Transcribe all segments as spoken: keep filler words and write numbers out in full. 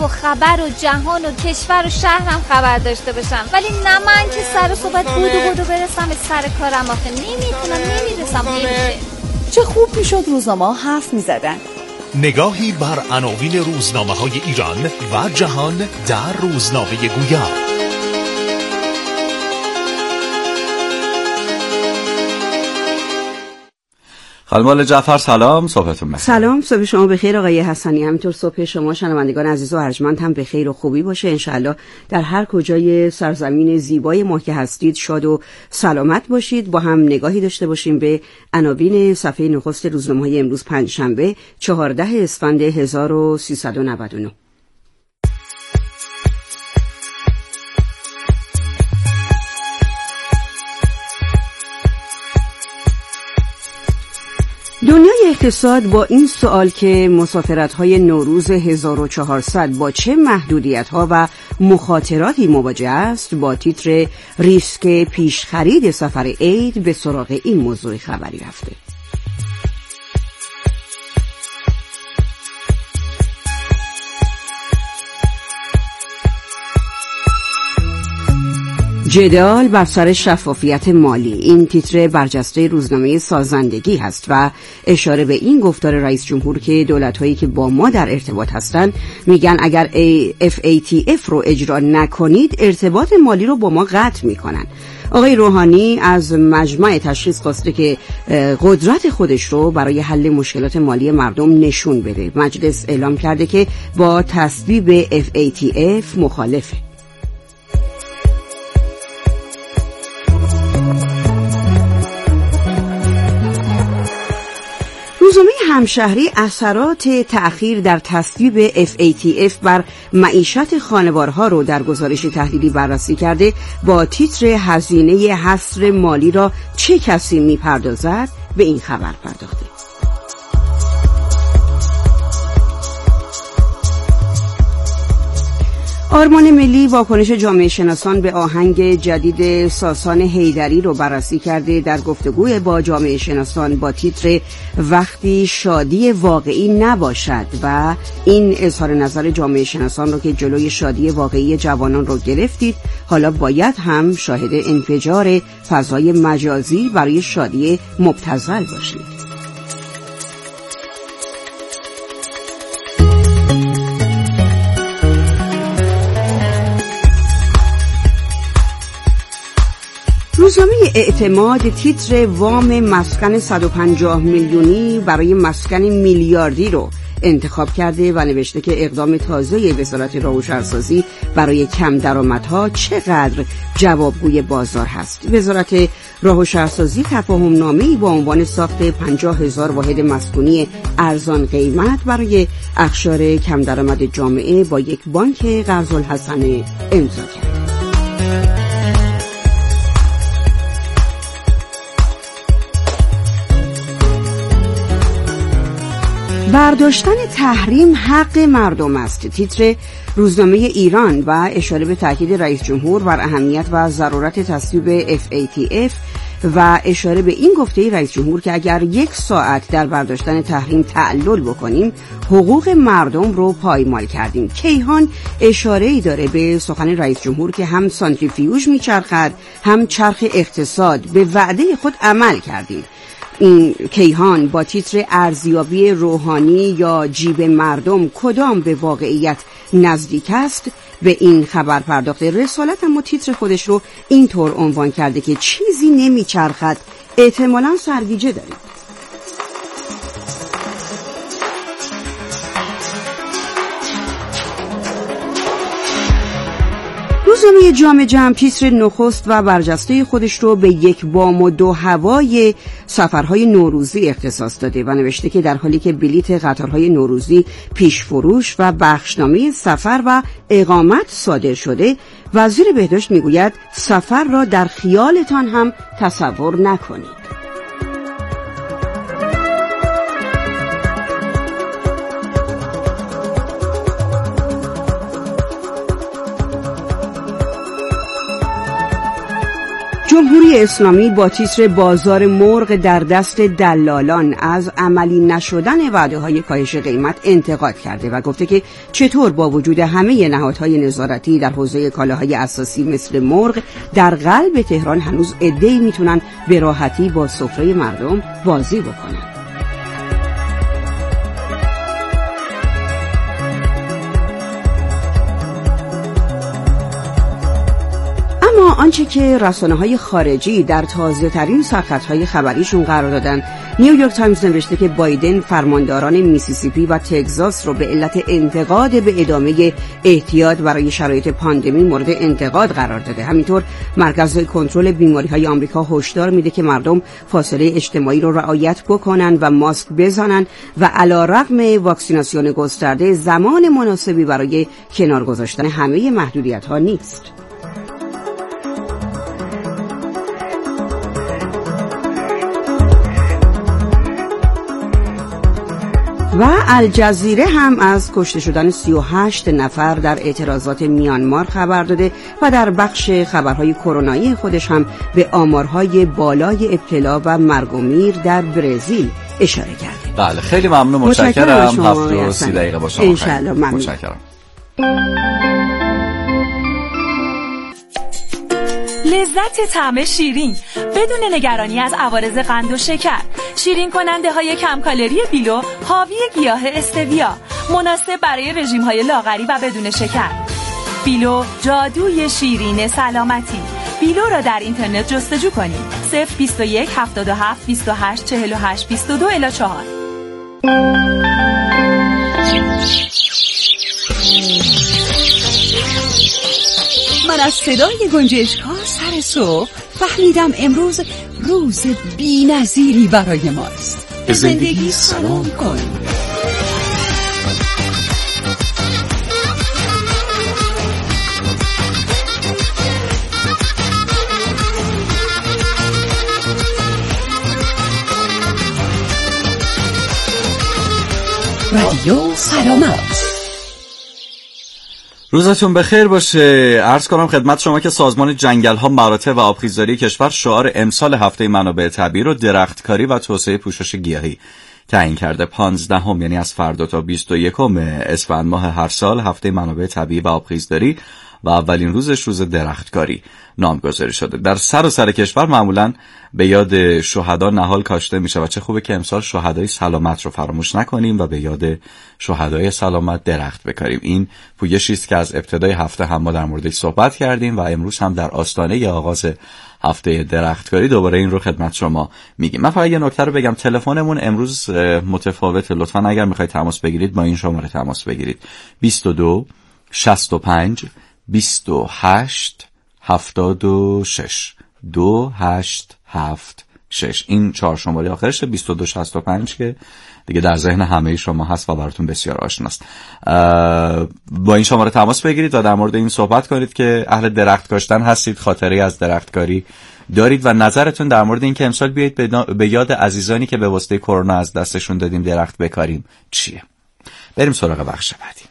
و خبر و جهان و کشور و شهرم خبر داشته باشم، ولی نه من که سر صحبت بودو بودو برسم به سر کارم. آخه نمیتونم، نمیرسم. نمیشه. چه خوب میشد روزنامه حرف میزدن. نگاهی بر عناوین روزنامه های ایران و جهان در روزنامه گویا. خانم جعفر سلام، صبحتون بخیر. سلام، صبح شما بخیر آقای حسنی. همینطور صبح شما شنوندگان عزیز و ارجمند هم بخیر و خوبی باشه انشالله. در هر کجای سرزمین زیبای ما که هستید شاد و سلامت باشید. با هم نگاهی داشته باشیم به عناوین صفحه نخست روزنامه‌های امروز پنجشنبه چهاردهم اسفند هزار و سیصد و نود و نه. دنیای اقتصاد با این سوال که مسافرت‌های نوروز هزار و چهارصد با چه محدودیت‌ها و مخاطراتی مواجه است، با تیتر ریسک پیش خرید سفر عید به سراغ این موضوع خبری رفته. جدال بر سر شفافیت مالی، این تیتر برجسته روزنامه سازندگی هست و اشاره به این گفتار رئیس جمهور که دولت‌هایی که با ما در ارتباط هستند میگن اگر اف ای تی اف رو اجرا نکنید ارتباط مالی رو با ما قطع میکنن. آقای روحانی از مجمع تشخیص خواسته که قدرت خودش رو برای حل مشکلات مالی مردم نشون بده. مجلس اعلام کرده که با تصویب اف ای تی اف مخالفه. روزنامه همشهری اثرات تأخیر در تصویب اف ای تی اف بر معیشت خانوارها رو در گزارش تحلیلی بررسی کرده. با تیتر هزینه حصر مالی را چه کسی میپردازد به این خبر پرداخته. آرمان ملی واکنش جامعه شناسان به آهنگ جدید ساسان حیدری رو بررسی کرده. در گفتگوی با جامعه شناسان با تیتر وقتی شادی واقعی نباشد و این اظهار نظر جامعه شناسان رو که جلوی شادی واقعی جوانان رو گرفتید، حالا باید هم شاهد انفجار فضای مجازی برای شادی مبتذل باشید. روزنامه اعتماد تیتر وام مسکن صد و پنجاه میلیونی برای مسکن میلیاردی رو انتخاب کرده و نوشته که اقدام تازه وزارت راه و شهرسازی برای کم درآمدها چقدر جوابگوی بازار هست. وزارت راه و شهرسازی تفاهم نامه‌ای با عنوان ساخت پنجاه هزار واحد مسکونی ارزان قیمت برای اقشار کم درآمد جامعه با یک بانک قرض‌الحسنه امضا کرد. برداشتن تحریم حق مردم است، تیتر روزنامه ایران و اشاره به تاکید رئیس جمهور بر اهمیت و ضرورت تصویب اف ای تی اف و اشاره به این گفته رئیس جمهور که اگر یک ساعت در برداشتن تحریم تعلل بکنیم حقوق مردم رو پایمال کردیم. کیهان اشاره‌ای داره به سخن رئیس جمهور که هم سانتریفیوژ میچرخد هم چرخ اقتصاد، به وعده خود عمل کردیم. این کیهان با تیتر ارزیابی روحانی یا جیب مردم کدام به واقعیت نزدیک است به این خبر پرداخته. رسالت اما تیتر خودش رو اینطور عنوان کرده که چیزی نمیچرخد، احتمالاً سرگیجه دارید. روزنامه جامعه جمع تیتر نخست و برجسته خودش رو به یک بام و دو هوای سفرهای نوروزی اختصاص داده و نوشته که در حالی که بلیت قطارهای نوروزی پیش فروش و بخشنامه سفر و اقامت صادر شده، وزیر بهداشت میگوید سفر را در خیالتان هم تصور نکنید. جمهوری اسلامی با تیتر بازار مرغ در دست دلالان از عملی نشدن وعده‌های کاهش قیمت انتقاد کرده و گفته که چطور با وجود همه نهادهای نظارتی در حوزه کالاهای اساسی مثل مرغ در قلب تهران هنوز عده‌ای میتونن به راحتی با سفره مردم بازی بکنن. اما آنچه که رسانه‌های خارجی در تازه‌ترین سرخطهای خبریشون قرار دادن، نیویورک تایمز نوشته که بایدن فرمانداران میسیسیپی و تگزاس رو به علت انتقاد به ادامه احتیاط برای شرایط پاندمی مورد انتقاد قرار داده. همینطور مرکز کنترل بیماری‌های آمریکا هشدار میده که مردم فاصله اجتماعی رو رعایت بکنن و ماسک بزنن و علی‌رغم واکسیناسیون گسترده زمان مناسبی برای کنار گذاشتن همه محدودیت‌ها نیست. و الجزیره هم از کشته شدن سی و هشت نفر در اعتراضات میانمار خبر داده و در بخش خبرهای کرونایی خودش هم به آمارهای بالای ابتلا و مرگ و میر در برزیل اشاره کرده. بله خیلی ممنون، متشکرم. هفت و سی دقیقه با شما. انشالله. ممنون. متشکرم. لذت طعم شیرین بدون نگرانی از عوارض قند و شکر. شیرین کننده های کم کالری بیلو حاوی گیاه استویا، مناسب برای رژیم های لاغری و بدون شکر. بیلو جادوی شیرین سلامتی. بیلو را در اینترنت جستجو کنید. صفر بیست و یک هفتاد و هفت بیست و هشت چهل و هشت بیست و دو الی چهار. من از صدای گنجشک‌ها سر صبح فهمیدم امروز روز بی‌نظیری برای ماست. به زندگی سلام کن. رادیو سلامت. روزتون بخیر باشه. عرض کنم خدمت شما که سازمان جنگل‌ها، مراتع و آبخیزداری کشور شعار امسال هفته منابع طبیعی رو درختکاری و توسعه پوشش گیاهی تعیین کرده. پانزدهم یعنی از فردا تا بیست و یکم اسفند ماه هر سال هفته منابع طبیعی و آبخیزداری و اولین روزش روز درختکاری نامگذاری شده. در سراسر کشور معمولاً به یاد شهدا نهال کاشته میشه و چه خوبه که امسال شهدای سلامت رو فراموش نکنیم و به یاد شهدای سلامت درخت بکاریم. این پویشی است که از ابتدای هفته هم ما در موردش صحبت کردیم و امروز هم در آستانه آغاز هفته درختکاری دوباره این رو خدمت شما میگیم. من فقط یه نکته رو بگم، تلفنمون امروز متفاوته. لطفاً اگر میخواید تماس بگیرید با این شماره تماس بگیرید: بیست و دو شصت و پنج بیست و هشت هفتاد و شش دو هشت هفت شش. این چهار شماره آخرش بیست و دو شصت و پنج که دیگه در ذهن همه شما هست و براتون بسیار آشناست. با این شماره تماس بگیرید و در مورد این صحبت کنید که اهل درخت کاشتن هستید، خاطره از درختکاری دارید و نظرتون در مورد این که امسال بیایید به یاد عزیزانی که به واسطه کرونا از دستشون دادیم درخت بکاریم چیه. بریم سراغ بخش بعدی.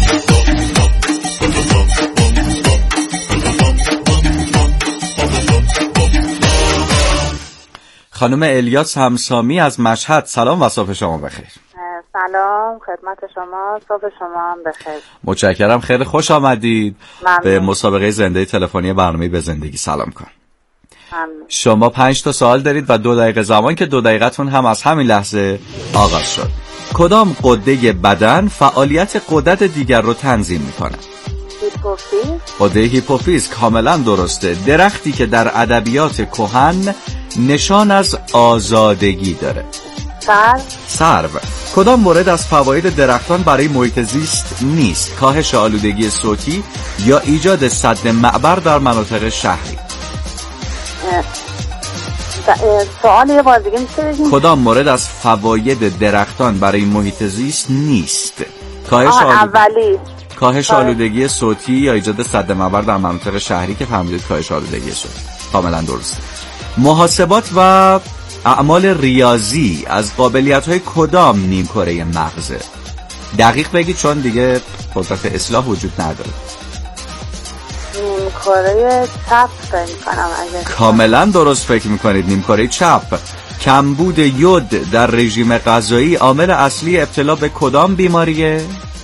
خانم الیاس همسامی از مشهد، سلام و صبح شما بخیر. سلام خدمت شما، صبح شما هم بخیر. متشکرم، خیلی خوش آمدید. ممنون. به مسابقه زنده تلفنی برنامه به زندگی سلام کن. ممنون. شما پنج تا سوال دارید و دو دقیقه زمان که دو دقیقتون هم از همین لحظه آغاز شد. کدام غده بدن فعالیت غدد دیگر رو تنظیم میکنه؟ هیپوفیز. غده هیپوفیز، کاملا درسته. درختی که در ادبیات کهن نشان از آزادگی داره؟ سرو. سرو. کدام مورد از فواید درختان برای محیط زیست نیست؟ کاهش آلودگی صوتی یا ایجاد سد معبر در مناطق شهری؟ سوال یه بار دیگه میشه بگیم؟ کدام مورد از فواید درختان برای محیط زیست نیست؟ کاهش آلودگی اولی کاهش آلودگی صوتی یا ایجاد سد معبر در مناطق شهری که فهمیدید کاهش آلودگی صوتی. کاملا درسته. محاسبات و اعمال ریاضی از قابلیت‌های کدام نیم کره مغزه؟ دقیق بگید چون دیگه قدرت اصلاح وجود نداره. نیمکره چپ فکر میکنم. اگه کاملا درست فکر میکنید، نیمکره چپ. کمبود یود در رژیم غذایی عامل اصلی ابتلا به کدام بیماریه؟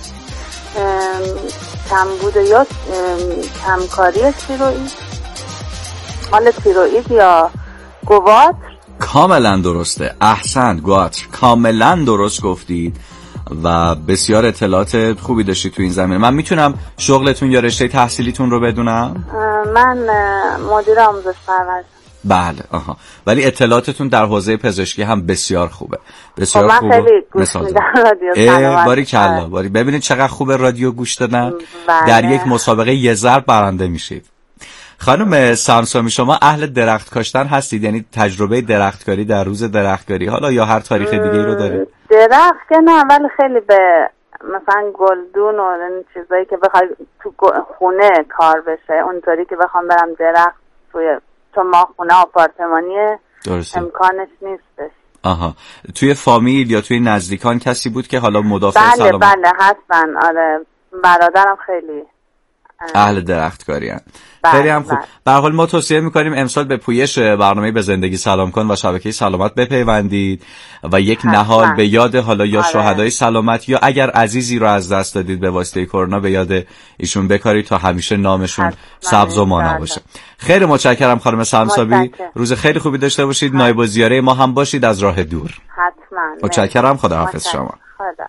کمبود یود، کمکاری تیروئید، مال تیروئید یا گواتر. کاملا درسته، احسنت گواتر، کاملا درست گفتید و بسیار اطلاعات خوبی داشتید تو این زمینه. من میتونم شغلتون یا رشته تحصیلیتون رو بدونم؟ من مدیر آموزش پرورش. بله آها، ولی اطلاعاتتون در حوزه پزشکی هم بسیار خوبه، بسیار من خوبه. خیلی گوش میدم رادیو. باری کلا باری، ببینید چقدر خوبه رادیو گوش دادن. بله. در یک مسابقه یه ضرب برنده میشید. خانم سمسامی، شما اهل درخت کاشتن هستید؟ یعنی تجربه درختکاری در روز درختکاری حالا یا هر تاریخ دیگه ای رو دارید؟ درخت که نه، ولی خیلی به مثلا گلدون و این چیزایی که بخوای تو خونه کار بشه، اونطوری که بخوام برم درخت توی، چون ما خونه آپارتمانیه امکانش نیستش. آها، توی فامیل یا توی نزدیکان کسی بود که حالا مدافع بله سلامت؟ بله هستن، آره برادرم خیلی اهل درختکاری هستن. خیلی هم خوب. به هر حال ما توصیه می‌کنیم امسال به پویش برنامه به زندگی سلام کن و شبکه سلامت بپیوندید و یک حتما. نهال به یاد حالا یا آره. شهدای سلامت یا اگر عزیزی رو از دست دادید به واسطه کرونا به یاد ایشون بکارید تا همیشه نامشون سبز و مانا باشه. خیلی متشکرم خانم سمسابی، روز خیلی خوبی داشته باشید. حتما. نایب الزیاره ما هم باشید از راه دور. حتما. متشکرم، خداحافظ شما. خدا.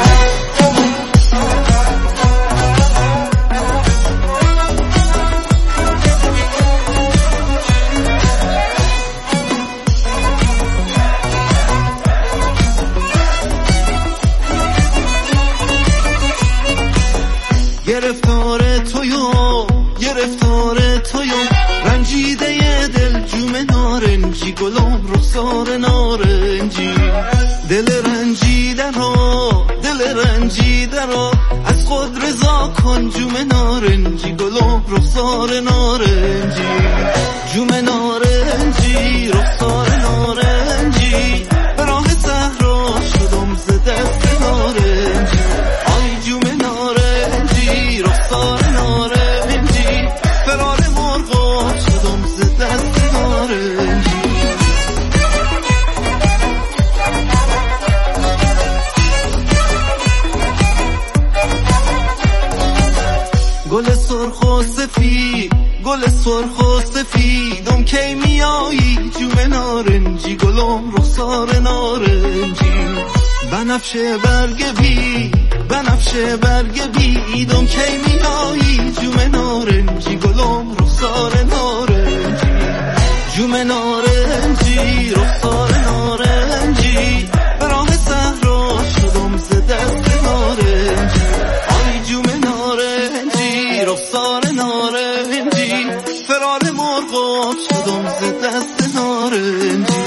گرفتار تویو گرفتار تویو رنجیده دل جوم نارنجی گلم رخسار نارنجی دل رنجیده رو دل رنجیده رو از خود رضا کن جوم نارنجی گلم رخسار نارنجی جوم نارنجی رخسار نارنجی به راه صحرا شدم ز دست نارنجی آی جوم نارنجی رخسار نارنجی فرار مرغا شدم ز دست نارنجی گل سرخ و سفید گل سرخ و سفیدم کی میایی جوم نارنجی گلم رخسار نارنجی بنفشه برگ بی بنفشه برگ بیدم کی میایی جوم نارنجی گلم رخسار نارنجی جوم نارنجی رخسار نارنجی به راه صحرا شدم ز دست نارنجی آی جوم نارنجی رخسار نارنجی فرار مرغا شدم ز دست نارنجی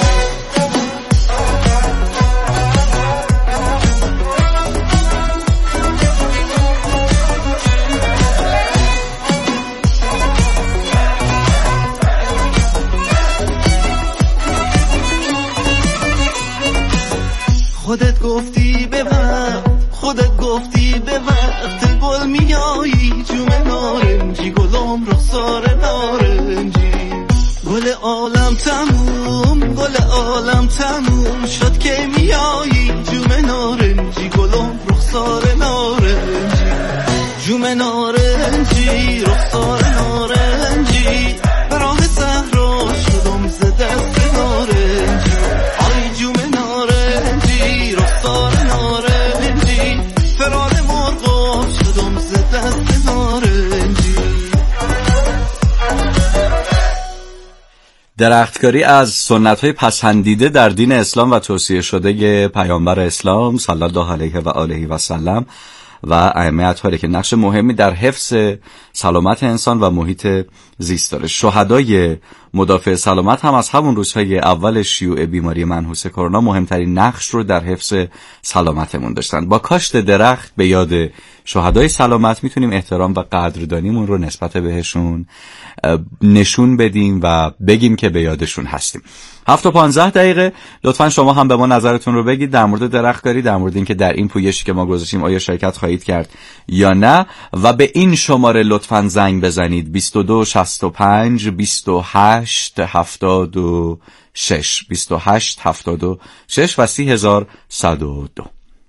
خودت گفتی به وقت خودت گفتی به وقت گل میایی جوم نارنجی گلم رخسار نارنجی گل عالم تموم گل عالم تموم شد که میایی جوم نارنجی گلم رخسار نارنجی جوم نارنجی رخسار نارنجی به راه صحرا شدم ز دست نارنجی آی جوم نارنجی رخسار نارنجی فرار مرغا شدم ز دست نارنجی. درختکاری از سنت‌های پسندیده در دین اسلام و توصیه شده پیامبر اسلام صلی الله علیه و آله و سلم و ائمه اطهاره که نقش مهمی در حفظ سلامت انسان و محیط زیست داره. شهدای مدافع سلامت هم از همون روزهای اول شیوع بیماری منحوس کرونا مهمترین نقش رو در حفظ سلامتمون داشتن. با کاشت درخت به یاد شهدای سلامت میتونیم احترام و قدردانیمون رو نسبت بهشون نشون بدیم و بگیم که به یادشون هستیم. هفت و پانزده دقیقه لطفاً شما هم به ما نظرتون رو بگید در مورد درختکاری، در مورد اینکه در این پویشی که ما گذاشتیم آیا شرکت خواهید کرد یا نه و به این شماره لطفاً لطفاً زنگ بزنید بیست و دو شصت و پنج بیست و هشت هفتاد و شش بیست و هشت هفتاد و شش و سی هزار و صد و دو.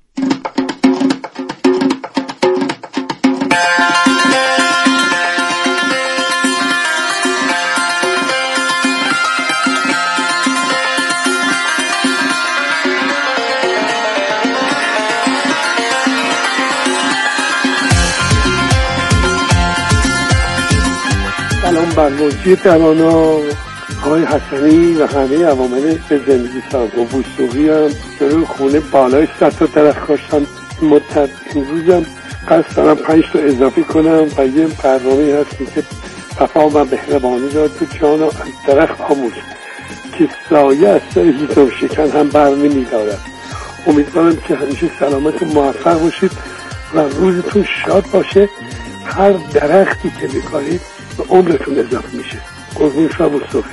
سلام بر موجی ترانا آقای حسنی و همه عوامل به زندگی سازم و بوستوقی هم جلوی خونه بالای صد تا درخت کاشتم. مدت امروزم قصد دارم پنج تا اضافی کنم و یه برنامه هست که وفا و مهربانی را تو جان و درخت آموز که سایه از سر هیچ و شکن هم بر نمی دارد. امیدوارم که همیشه سلامت و موفق باشید و روزتون شاد باشه. هر درختی که بکارید به عمرتون اضافه میشه. قربون شما بوستوقی.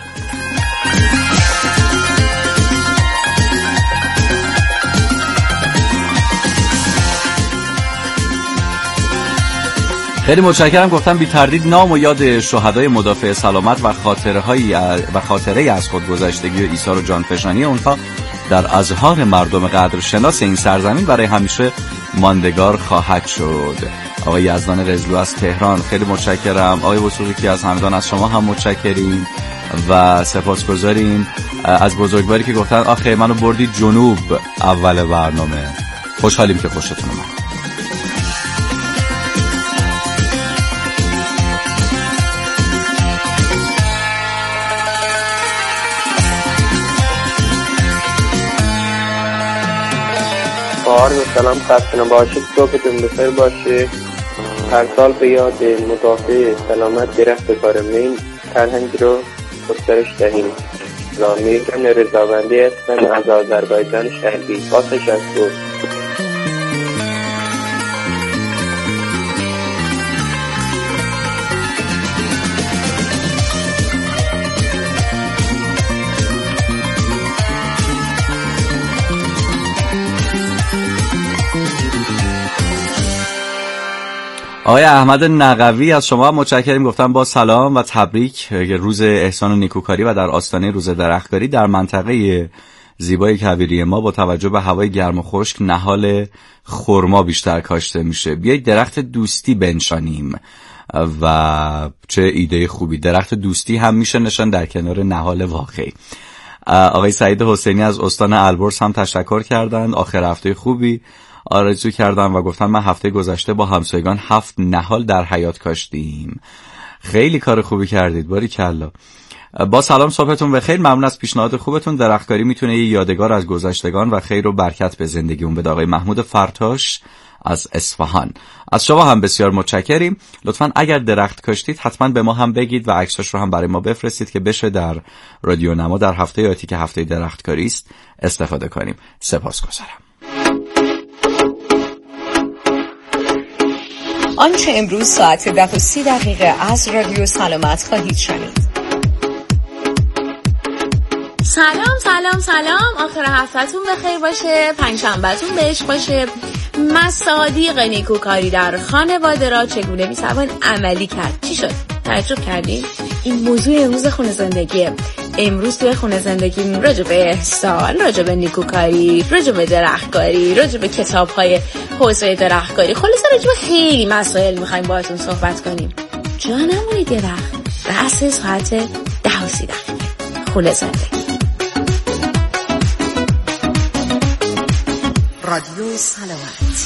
خیلی متشکرم. گفتم بی تردید نام و یاد شهدای مدافع سلامت و خاطرهایی و خاطره از خودگذشتگی و ایثار و جانفشانی اونها در اذهان مردم قدرشناس این سرزمین برای همیشه ماندگار خواهد شد. آقای یزدان رزلو از تهران خیلی متشکرم. آقای وثوقی که از همدان، از شما هم متشکریم و سپاسگزاریم از بزرگواری که گفتن آخه منو بردی جنوب اول برنامه. خوشحالیم که خوشتون اومد. عرض سلام، خسته نباشید، صبحتون بخیر باشه. هر سال به یاد مدافع سلامت درخت کارمین فرهنگ رو گسترش دهیم. میرم رضاوندی هستم از آذربایجان شرقی. با تشکر. آقای احمد نقوی از شما متشکریم. گفتم با سلام و تبریک روز احسان و نیکوکاری و در آستانه روز درختکاری در منطقه زیبای کویری ما با توجه به هوای گرم و خشک نهال خرما بیشتر کاشته میشه. بیایید درخت دوستی بنشانیم و چه ایده خوبی. درخت دوستی هم میشه نشان در کنار نهال واقعی. آقای سعید حسینی از استان البرز هم تشکر کردند. آخر هفته خوبی آرزو کردم و گفتم من هفته گذشته با همسایگان هفت نهال در حیاط کاشتیم. خیلی کار خوبی کردید، باریکلا. با سلام، صبحتون بخیر. ممنون از پیشنهاد خوبتون. درختکاری میتونه یه یادگار از گذشتگان و خیر و برکت به زندگیمون بده. آقای محمود فرتاش از اصفهان از شما هم بسیار متشکریم. لطفاً اگر درخت کاشتید حتما به ما هم بگید و عکساش رو هم برای ما بفرستید که بشه در رادیو نما در هفته آتی که هفته درختکاری است استفاده کنیم. سپاسگزارم. آنچه امروز ساعت ده و سی دقیقه از رادیو سلامت خواهید شنید. سلام سلام سلام، آخر هفته‌تون بخیر باشه، پنجشنبه‌تون بهش باشه. مصادیق نیکوکاری در خانواده را چگونه می‌توان عملی کرد؟ چی شد؟ تعجب کردین؟ این موضوع امروز خونه زندگیه. امروز توی خونه زندگی راجع به احسان، راجع به نیکوکاری، راجع به درختکاری، راجع به کتاب‌های حوزه درختکاری، خلاصه راجع به خیلی مسائل می‌خوایم باهاتون صحبت کنیم. جا نمونید یه وقت. بحث ساعت ده و سی دقیقه. خونه زندگی. رادیو سلامت.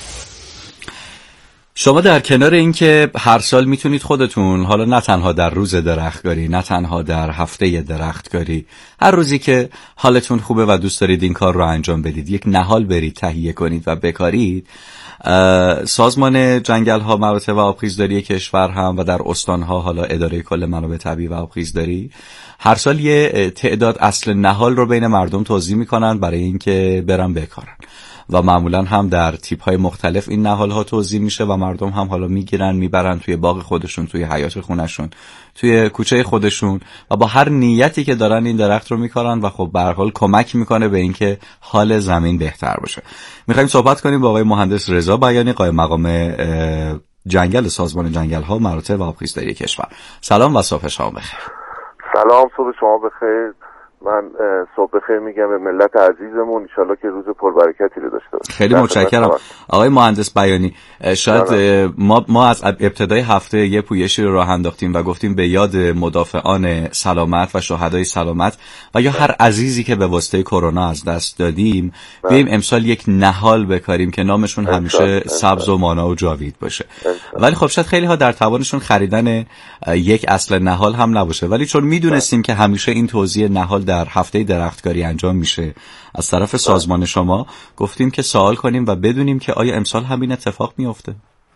شما در کنار این که هر سال میتونید خودتون، حالا نه تنها در روز درختکاری، نه تنها در هفته درختکاری، هر روزی که حالتون خوبه و دوست دارید این کار رو انجام بدید، یک نهال برید تهیه کنید و بکارید. سازمان جنگل ها، مراتع و آبخیزداری کشور هم و در استان ها، حالا اداره کل منابع طبیعی و آبخیزداری، هر سال یه تعداد اصل نهال رو بین مردم توزیع میکنن برای اینکه برن بکارن و معمولا هم در تیپ های مختلف این نهال ها توزیع میشه و مردم هم حالا میگیرن میبرن توی باغ خودشون، توی حیاط خونشون، توی کوچه خودشون و با هر نیتی که دارن این درخت رو میکارن و خب به هر حال کمک میکنه به اینکه حال زمین بهتر باشه. میخوایم صحبت کنیم با آقای مهندس رضا بیانی، قائم مقام جنگل سازمان جنگل‌ها مراتع و آبخیزداری کشور. سلام و صبح شما بخیر. سلام، صبح شما بخیر. من صبح بخیر میگم به ملت عزیزمون، ان شاءالله که روز پربرکتی رو داشته باشیم. خیلی متشکرم آقای مهندس بیانی. شاید ما ما از ابتدای هفته یه پویشی رو راه انداختیم و گفتیم به یاد مدافعان سلامت و شهدای سلامت و یا هر عزیزی که به واسطه کرونا از دست دادیم بیایم امسال یک نهال بکاریم که نامشون همیشه سبز و مانا و جاوید باشه. ولی خب شاید خیلی ها در توانشون خریدن یک اصل نهال هم نباشه، ولی چون میدونستیم که همیشه این توزیع نهال در هفته درختکاری انجام میشه از طرف سازمان شما، گفتیم که سوال کنیم و بدونیم که آیا امسال هم این اتفاق میفته؟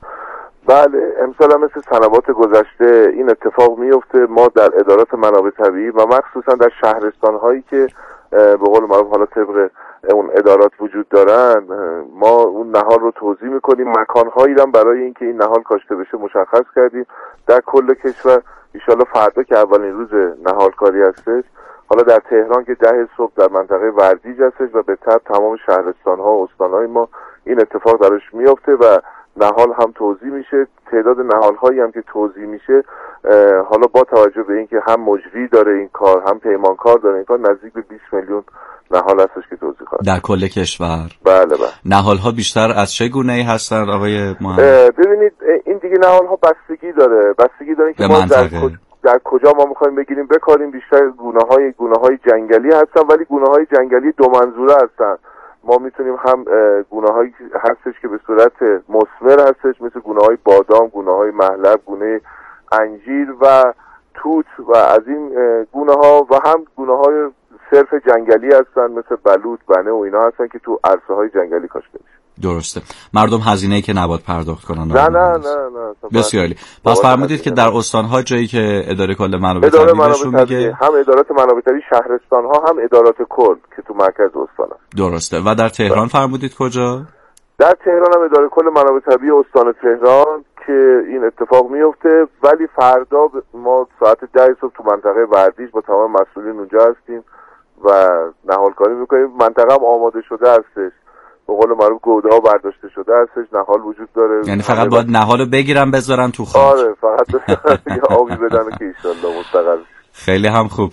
بله، امسال هم مثل سنوات گذشته این اتفاق میفته. ما در ادارات منابع طبیعی و مخصوصا در شهرستان هایی که به قول معروف حالا طبق اون ادارات وجود دارن، ما اون نهال رو توزیع میکنیم. مکانهایی هم برای اینکه این نهال کاشته بشه مشخص کردیم در کل کشور. ان شاءالله فردا که اولین روز نهال کاری هستش، حالا در تهران که ده صبح در منطقه وردیج هستش و به تبع تمام شهرستان‌ها و استان‌های ما این اتفاق درش میفته و نهال هم توزیع میشه. تعداد نهال‌هایی هم که توزیع میشه، حالا با توجه به اینکه هم مجری داره این کار هم پیمانکار داره این کار، نزدیک به بیست میلیون نهال هستش که توزیع خواهد در کل کشور. بله بله. نهال‌ها بیشتر از چه گونه‌ای هستن آقای مهندس؟ ببینید این دیگه نهال‌ها بستگی داره، بستگی داره که ما در کجا در کجا ما میخوایم بگیریم بکاریم. بیشتر گونه‌های گونه‌های جنگلی هستن، ولی گونه‌های جنگلی دو منظوره هستن. ما میتونیم هم گونه‌هایی هستش که به صورت مثمر هستش، مثل گونه‌های بادام، گونه‌های محلب، گونه انجیر و توت و از این گونه‌ها، و هم گونه‌های صرف جنگلی هستن مثل بلوط، بنه و اینا هستن که تو عرصه‌های جنگلی کاشته میشه. درسته. مردم هزینه‌ای که نباید پرداخت کنن. نه نه نه نه. بسیار عالی. پس فرمودید که در استان‌ها جایی که اداره کل منابع طبیعی بهشون میگه، هم ادارات منابع طبیعی شهرستان‌ها هم ادارات کل که تو مرکز استان است. درسته. و در تهران فرمودید کجا؟ در تهران هم اداره کل منابع طبیعی استان تهران که این اتفاق میفته، ولی فردا ما ساعت ده صبح تو منطقه وردیج با تمام مسئولین اونجا هستیم و نهال کاری می‌کنیم. منطقه هم آماده شده هستش، به قول معروف گوده ها برداشته شده هستش، نهال وجود داره. یعنی فقط باید نهالو بگیرن بذارن تو خاک. آره، فقط یه آبی بدن که ایشالله مستقر. خیلی هم خوب.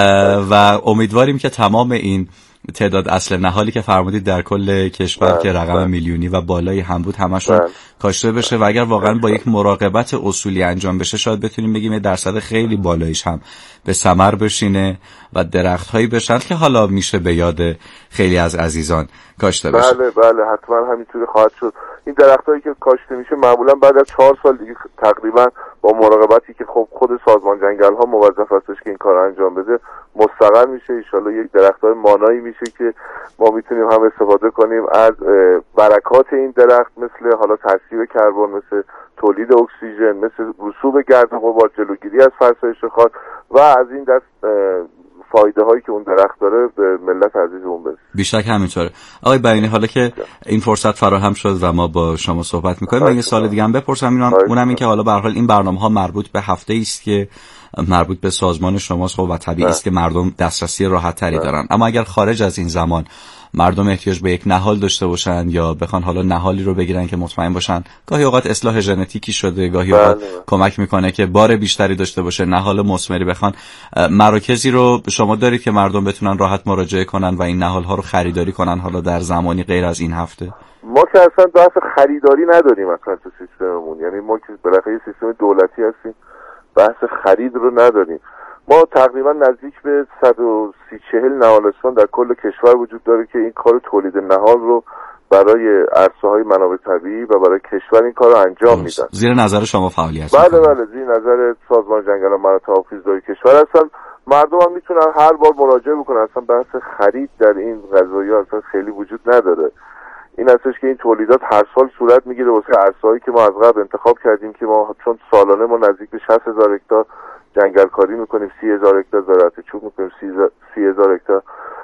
و امیدواریم که تمام این تعداد اصل نهالی که فرمودید در کل کشور که رقم میلیونی و بالایی هم بود همشون کاشته بشه و اگر واقعا با یک مراقبت اصولی انجام بشه، شاید بتونیم بگیم درصد خیلی بالاییش هم به ثمر بشینه و درخت‌هایی بشن که حالا میشه به یاد خیلی از عزیزان کاشته بشه. بله بله، حتما همینطوری خواهد شد. این درختایی که کاشته میشه معمولا بعد از چهار سال دیگه تقریبا با مراقبتی که خب خود سازمان جنگل‌ها موظف هستش که این کار انجام بده مستقر میشه. ان شاءالله یک درختای مانایی میشه که ما میتونیم هم استفاده کنیم از برکات این درخت، مثل حالا ترسیب کربن، مثل تولید اکسیژن، مثل رسوب گرد و غبار، جلوگیری از فرسایش خاک و از این دست فایده هایی که اون درخت داره به ملت عزیزمون برسه. بیشک همینطوره. آقای بیانی، حالا که این فرصت فراهم شد و ما با شما صحبت میکنیم، من یه سوال دیگه هم بپرسم، اینم اونم این که حالا به هر حال این برنامه‌ها مربوط به هفته است که مربوط به سازمان شماست و طبیعی است که مردم دسترسی راحت تری دارن، اما اگر خارج از این زمان مردم احتیاج به یک نهال داشته باشن یا بخوان حالا نهالی رو بگیرن که مطمئن باشن گاهی اوقات اصلاح ژنتیکی شده، گاهی اوقات کمک میکنه که بار بیشتری داشته باشه، نهال مثمری بخوان، مراکزی رو شما دارید که مردم بتونن راحت مراجعه کنن و این نهال ها رو خریداری کنن حالا در زمانی غیر از این هفته؟ ما که اصلا بحث خریداری نداریم اصلا تو سیستممون، یعنی ما که بالاخره سیستم دولتی هستیم، بحث خرید رو نداریم. ما تقریبا نزدیک به صد و سی چهل نهالستان در کل کشور وجود داره که این کار تولید نهال رو برای عرصه‌های منابع طبیعی و برای کشور این کار رو انجام میدن. زیر نظر شما فعالیت بله بله، زیر نظر سازمان جنگل و مراتع آبخیزداری کشور هستن. مردم هم میتونن هر بار مراجعه بکنن، اصلا بحث خرید در این قضایا اصلا خیلی وجود نداره. این هستش که این تولیدات هر سال صورت میگیره واسه عرصه‌هایی که ما از قبل انتخاب کردیم که ما چون سالانه ما نزدیک به شصت هزار هکتار جنگل کاری میکنیم، سی هزار هکتار زراعت چوب میکنیم، سی هزار هکتار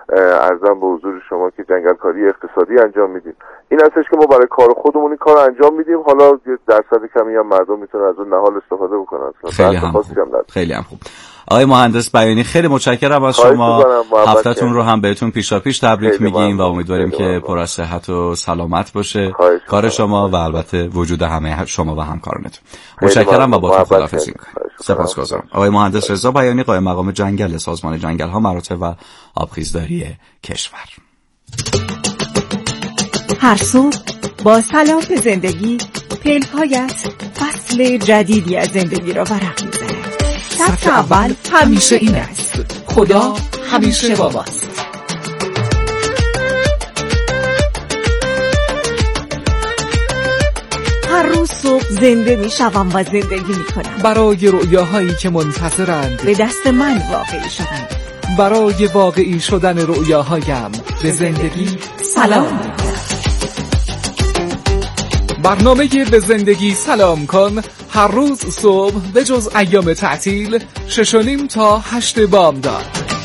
عرضم به حضور شما که جنگلکاری اقتصادی انجام میدیم. این هستش که ما برای کار خودمون این کار انجام میدیم، حالا یه درصد کمی هم مردم میتونن از اون نهال استفاده بکنن. خیلی هم خوب. خیلی هم خوب. آقای مهندس بیانی خیلی متشکرم از شما. هفته‌تون رو هم بهتون پیشاپیش تبریک میگیم و امیدواریم که پر از صحت و سلامت باشه کار شما و البته وجود همه شما و همکارانتون. متشکرم و با خداحافظی. سپاسگزارم. آقای مهندس رضا بیانی قائم مقام جنگل سازمان جنگل‌ها مراتع و آبخیزداری کشور. هر صبح با سلام به زندگی پلک‌هایت فصل جدیدی از زندگی را ورق می‌زند. صف اول همیشه این است: خدا همیشه باباست. هر روز صبح زنده میشوم و زندگی میکنم برای رؤیاهایی که منتظرند به دست من واقعی شدند. برای واقعی شدن رؤیاهایم به زندگی سلام میکنم. برنامه به زندگی سلام کن هر روز صبح به جز ایام تعطیل شش و نیم تا هشت بامداد.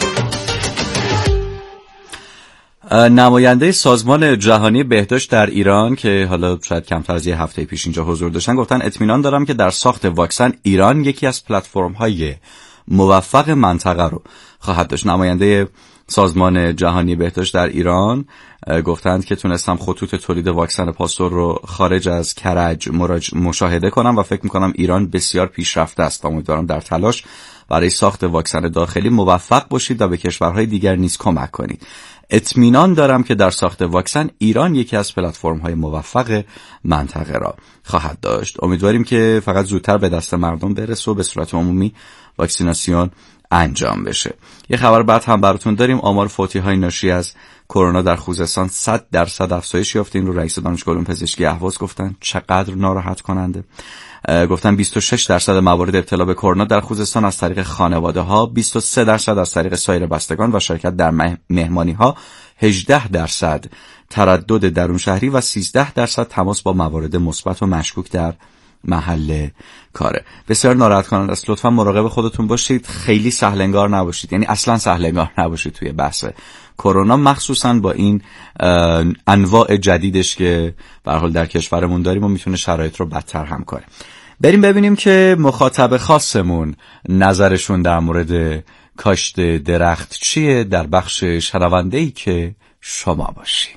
نماینده سازمان جهانی بهداشت در ایران که حالا شاید کمتر از یه هفته پیش اینجا حضور داشتن گفتن اطمینان دارم که در ساخت واکسن ایران یکی از پلتفرم‌های موفق منطقه رو خواهد داشت. نماینده سازمان جهانی بهداشت در ایران گفتند که تونستم خطوط تولید واکسن پاستور رو خارج از کرج مشاهده کنم و فکر میکنم ایران بسیار پیشرفته است و امیدوارم در تلاش برای ساخت واکسن داخلی موفق باشید و به کشورهای دیگر نیز کمک کنید. اطمینان دارم که در ساخت واکسن ایران یکی از پلتفرم‌های موفق منطقه را خواهد داشت. امیدواریم که فقط زودتر به دست مردم برسه و به صورت عمومی واکسیناسیون انجام بشه. یه خبر بعد هم براتون داریم. آمار فوتی‌های ناشی از کرونا در خوزستان صد درصد افزایش یافته. این رو رئیس دانشگاه علوم پزشکی اهواز گفتن. چقدر ناراحت کننده. گفتن بیست و شش درصد موارد ابتلا به کرونا در خوزستان از طریق خانواده ها، بیست و سه درصد از طریق سایر بستگان و شرکت در مهمانی ها، هجده درصد تردد درون شهری و سیزده درصد تماس با موارد مثبت و مشکوک در محل کاره. بسیار ناراحت کننده است. لطفا مراقب خودتون باشید، خیلی سهلنگار نباشید، یعنی اصلا سهلنگار نباشید توی بحث کرونا، مخصوصا با این انواع جدیدش که به هر حال در کشورمون داریم و میتونه شرایط رو بدتر هم کنه. بریم ببینیم که مخاطب خاصمون نظرشون در مورد کاشت درخت چیه در بخش شنونده‌ای که شما باشین.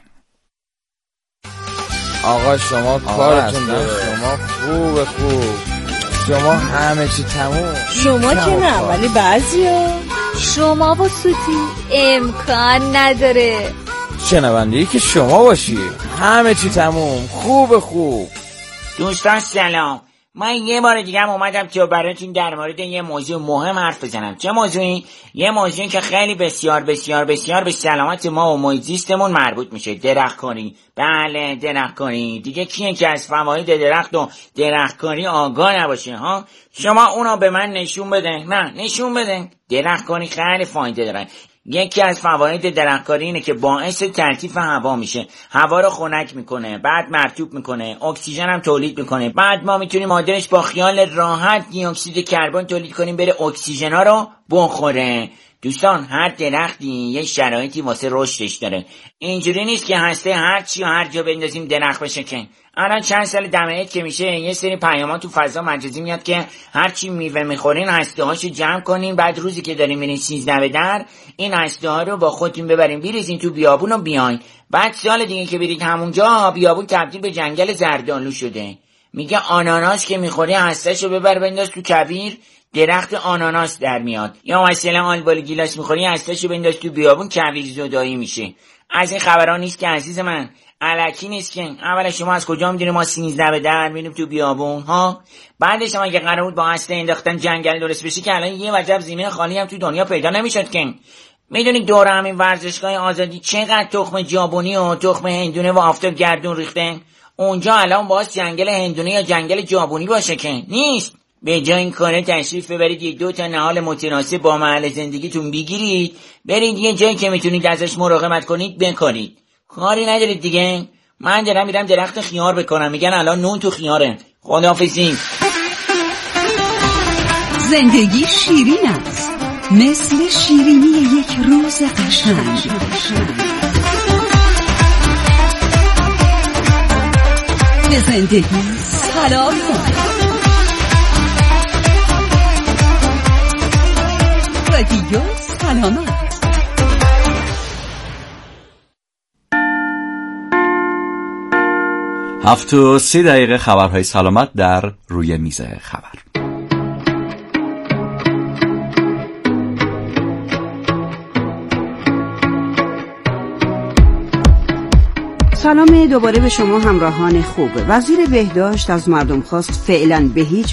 آقا شما کارتون داره، شما خوب خوب شما همه چی تموم. شما که نه ولی بعضیا. شما با سوتی امکان نداره. شنونده‌ای که شما باشی همه چی تموم خوب خوب. دوستان سلام، من یه بار دیگه هم اومدم که براتون در مورد یه موضوع مهم حرف بزنم. چه موضوعی؟ یه موضوعی که خیلی بسیار بسیار بسیار به سلامت ما و محیط زیستمون مربوط میشه. درختکاری. بله درختکاری. دیگه کیه که از فواید درخت و درختکاری آگاه نباشه ها؟ شما اونو به من نشون بده. نه نشون بده. درختکاری خیلی فایده داره. یکی از فواید درختکاری اینه که باعث تلطیف هوا میشه. هوا رو خنک میکنه، بعد مرطوب میکنه، اکسیژن هم تولید میکنه. بعد ما میتونیم مادرش با خیال راحت دی اکسید کربن تولید کنیم بره اکسیژن ها رو بخوره. دوستان هر درختی یه شرایطی واسه رشدش داره. اینجوری نیست که هسته هر چی و هر جا بندازیم درخت بشه که. الان چند سال دمعیت که میشه یه سری پیاما تو فضا مجازی میاد که هر چی میوه میخورین هسته هاشو جمع کنین، بعد روزی که دارین میرین سیزده به در این هسته ها رو با خودتون ببرین بریزین تو بیابون و بیاین. بعد سال دیگه که برید همونجا بیابون تبدیل به جنگل زردآلو شده. میگه آناناس که میخوری هستهشو ببر بنداز تو کویر، درخت آناناس در میاد. یا مثلا آلبال گیلاس میخوری هستهشو بنداز تو بیابون، کویر زدایی میشه. از این خبران نیست که عزیز من، الکی نیست که. اولا شما از کجا میدونی ما سیزده به در میریم تو بیابون ها؟ بعدش هم اگه قرار بود با هسته انداختن جنگل درست بشه که الان یه وجب زمین خالی هم تو دنیا پیدا نمیشد که. میدونید دور همین ورزشگاه آزادی چقدر تخم جابونی و تخم هندونه و آفتاب گردون ریخته؟ اونجا الان باز جنگل هندونه یا جنگل جابونی باشه که نیست. به جای این کاره تشریف ببرید یه دو تا نهال متناسب با محل زندگیتون بگیرید، برید یه جایی که میتونید ازش مراقبت کنید بکنید. کاری ندارید دیگه. من دارم میرم درخت خیار بکنم، میگن الان نون تو خیاره. خداحافظی. زندگی شیرین است، مثل شیرینی یک روز قشنگ. به زندگی سلام کن. رادیو سلامت. هفت و سی دقیقه خبرهای سلامت در روی میز خبر. سلام دوباره به شما همراهان خوب. وزیر بهداشت از مردم خواست فعلا به هیچ